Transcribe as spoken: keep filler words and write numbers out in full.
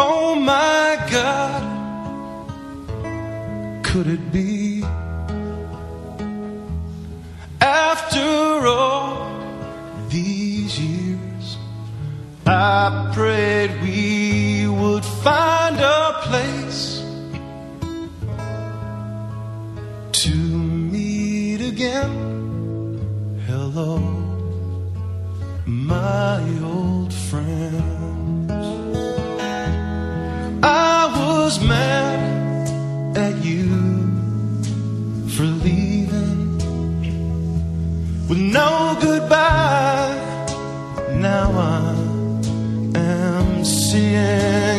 Oh my God, could it be? After all these years, I prayed we would find a place to meet again. Hello, my old friends. I was mad at you for leaving with no goodbye. Now I am seeing